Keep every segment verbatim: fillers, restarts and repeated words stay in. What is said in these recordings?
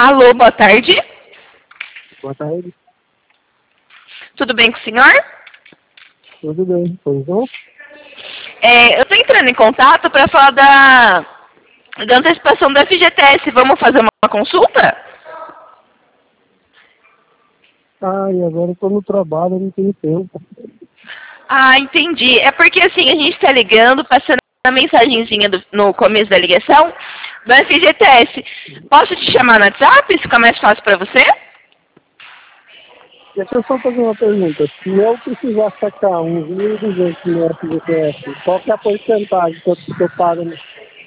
Alô, boa tarde. Boa tarde. Tudo bem com o senhor? Tudo bem, pois não? É, eu estou entrando em contato para falar da, da antecipação do F G T S. Vamos fazer uma consulta? Ah, e agora eu tô no trabalho, eu não tenho tempo. Ah, entendi. É porque assim, a gente está ligando, passando a mensagenzinha do- no começo da ligação do F G T S. Posso te chamar no WhatsApp? Isso fica mais fácil para você? Deixa eu só fazer uma pergunta. Se eu precisar sacar uns mil e duzentos no F G T S, qual que é a porcentagem que eu, que eu pago? no-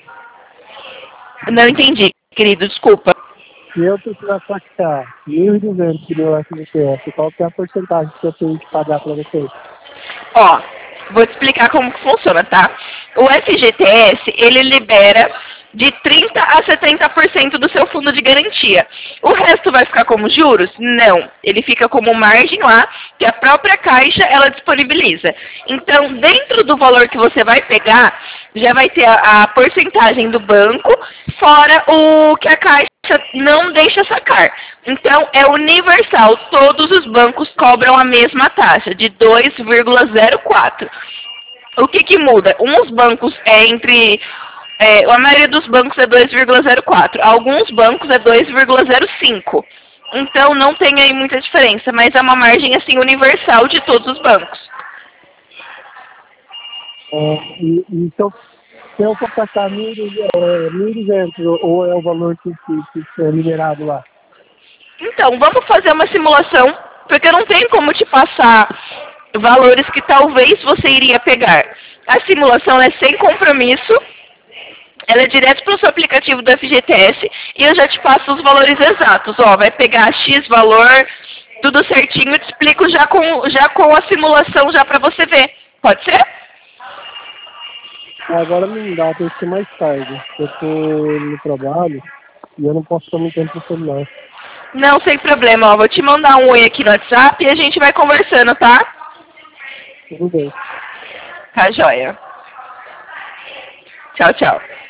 Não entendi, querido, desculpa. Se eu precisar sacar mil e duzentos no meu F G T S, qual que é a porcentagem que eu tenho que pagar para vocês? Ó, vou te explicar como que funciona, tá? O F G T S, ele libera de trinta a setenta por cento do seu fundo de garantia. O resto vai ficar como juros? Não. Ele fica como margem lá, que a própria Caixa, ela disponibiliza. Então, dentro do valor que você vai pegar, já vai ter a, a porcentagem do banco, fora o que a Caixa não deixa sacar. Então, é universal. Todos os bancos cobram a mesma taxa, de dois vírgula zero quatro. O que que muda? Uns bancos é entre... É, a maioria dos bancos é dois vírgula zero quatro. Alguns bancos é dois vírgula zero cinco. Então, não tem aí muita diferença, mas é uma margem, assim, universal de todos os bancos. É, e, e se, eu, se eu for sacar mil e duzentos, ou é o valor que, que, que é liberado lá? Então, vamos fazer uma simulação, porque eu não tenho como te passar valores que talvez você iria pegar. A simulação é sem compromisso, ela é direto para o seu aplicativo do F G T S e eu já te passo os valores exatos. Ó, vai pegar X valor, tudo certinho, eu te explico já com, já com a simulação já para você ver. Pode ser? Agora não dá, tem que ser mais tarde. Eu tô no trabalho e eu não posso ficar muito tempo no celular. Não, sem problema. Ó, vou te mandar um oi aqui no WhatsApp e a gente vai conversando, tá? Tudo bem. Tá, joia. Tchau, tchau.